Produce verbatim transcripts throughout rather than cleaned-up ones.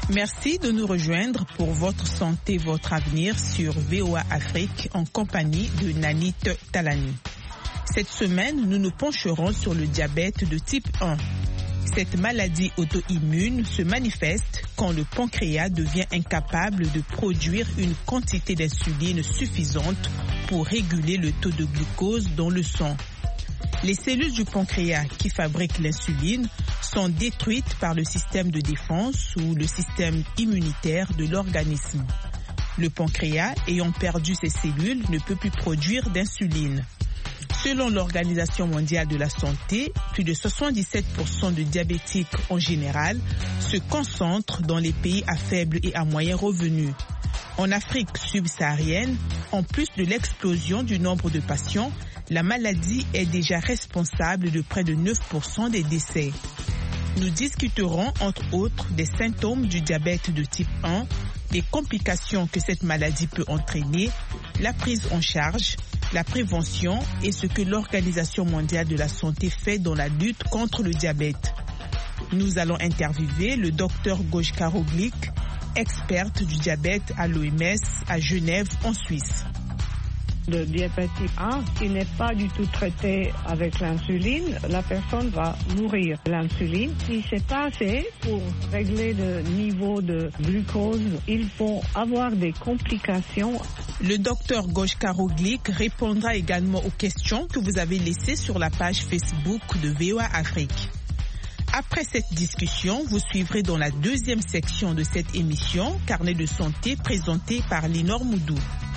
Merci de nous rejoindre pour Votre santé, votre avenir sur V O A Afrique en compagnie de Nanit Talani. Cette semaine, nous nous pencherons sur le diabète de type un. Cette maladie auto-immune se manifeste quand le pancréas devient incapable de produire une quantité d'insuline suffisante pour réguler le taux de glucose dans le sang. Les cellules du pancréas qui fabriquent l'insuline sont détruites par le système de défense ou le système immunitaire de l'organisme. Le pancréas, ayant perdu ses cellules, ne peut plus produire d'insuline. Selon l'Organisation mondiale de la santé, plus de soixante-dix-sept pour cent de diabétiques en général se concentrent dans les pays à faible et à moyen revenu. En Afrique subsaharienne, en plus de l'explosion du nombre de patients, la maladie est déjà responsable de près de neuf pour cent des décès. Nous discuterons entre autres des symptômes du diabète de type un, des complications que cette maladie peut entraîner, la prise en charge, la prévention et ce que l'Organisation mondiale de la santé fait dans la lutte contre le diabète. Nous allons interviewer le docteur Gojka Roglic, experte du diabète à l'O M S à Genève en Suisse. Le diabète type un, qui n'est pas du tout traité avec l'insuline, la personne va mourir. L'insuline, si c'est pas assez pour régler le niveau de glucose, ils vont avoir des complications. Le docteur Gojka Roglic répondra également aux questions que vous avez laissées sur la page Facebook de V O A Afrique. Après cette discussion, vous suivrez dans la deuxième section de cette émission, Carnet de santé présenté par Linor Moudou.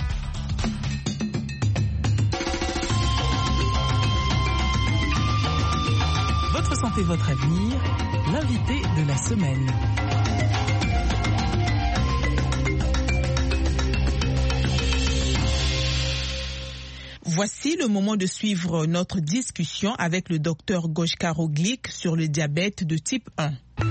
Votre santé, votre avenir, l'invité de la semaine. Voici le moment de suivre notre discussion avec le docteur Gojka Roglic sur le diabète de type un.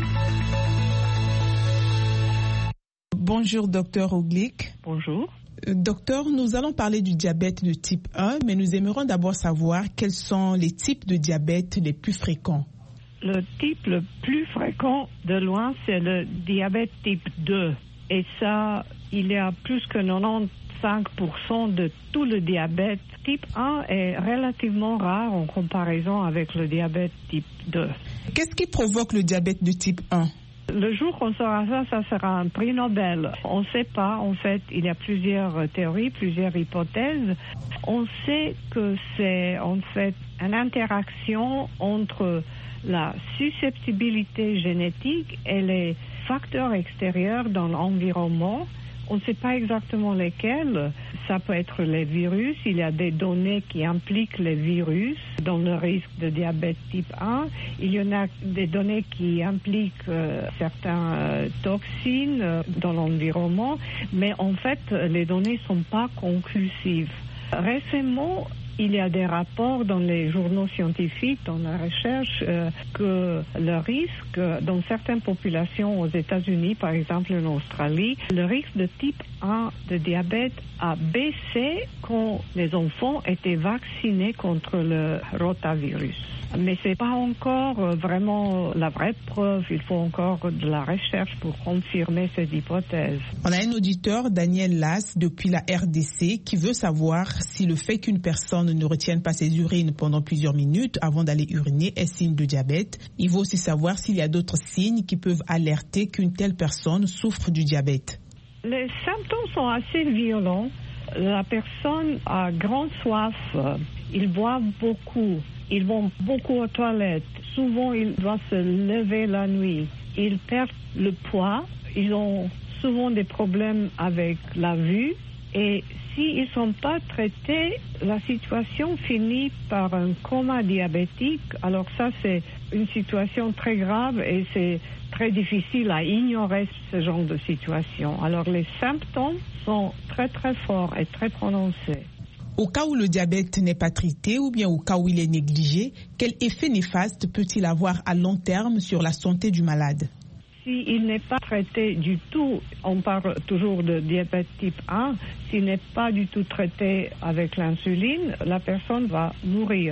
Bonjour docteur Roglic. Bonjour. Docteur, nous allons parler du diabète de type un, mais nous aimerions d'abord savoir quels sont les types de diabète les plus fréquents. Le type le plus fréquent de loin, c'est le diabète type deux. Et ça, il y a plus que quatre-vingt-quinze pour cent de tout le diabète. Type un est relativement rare en comparaison avec le diabète type deux. Qu'est-ce qui provoque le diabète de type un ? Le jour qu'on saura ça, ça sera un prix Nobel. On ne sait pas, en fait, il y a plusieurs théories, plusieurs hypothèses. On sait que c'est en fait une interaction entre la susceptibilité génétique et les facteurs extérieurs dans l'environnement. On ne sait pas exactement lesquels. Ça peut être les virus. Il y a des données qui impliquent les virus dans le risque de diabète type un. Il y en a des données qui impliquent euh, certaines euh, toxines euh, dans l'environnement. Mais en fait, les données ne sont pas conclusives. Récemment, il y a des rapports dans les journaux scientifiques, dans la recherche, euh, que le risque dans certaines populations aux États-Unis, par exemple en Australie, le risque de type un de diabète a baissé quand les enfants étaient vaccinés contre le rotavirus. Mais ce n'est pas encore vraiment la vraie preuve. Il faut encore de la recherche pour confirmer cette hypothèse. On a un auditeur, Daniel Lass, depuis la R D C, qui veut savoir si le fait qu'une personne ne retienne pas ses urines pendant plusieurs minutes avant d'aller uriner est signe de diabète. Il veut aussi savoir s'il y a d'autres signes qui peuvent alerter qu'une telle personne souffre du diabète. Les symptômes sont assez violents. La personne a grande soif. Ils boivent beaucoup. Ils vont beaucoup aux toilettes. Souvent, ils doivent se lever la nuit. Ils perdent le poids. Ils ont souvent des problèmes avec la vue. Et s'ils ne sont pas traités, la situation finit par un coma diabétique. Alors ça, c'est une situation très grave et c'est très difficile à ignorer ce genre de situation. Alors les symptômes sont très très forts et très prononcés. Au cas où le diabète n'est pas traité ou bien au cas où il est négligé, quel effet néfaste peut-il avoir à long terme sur la santé du malade ? S'il n'est pas traité du tout, on parle toujours de diabète type un, s'il n'est pas du tout traité avec l'insuline, la personne va mourir.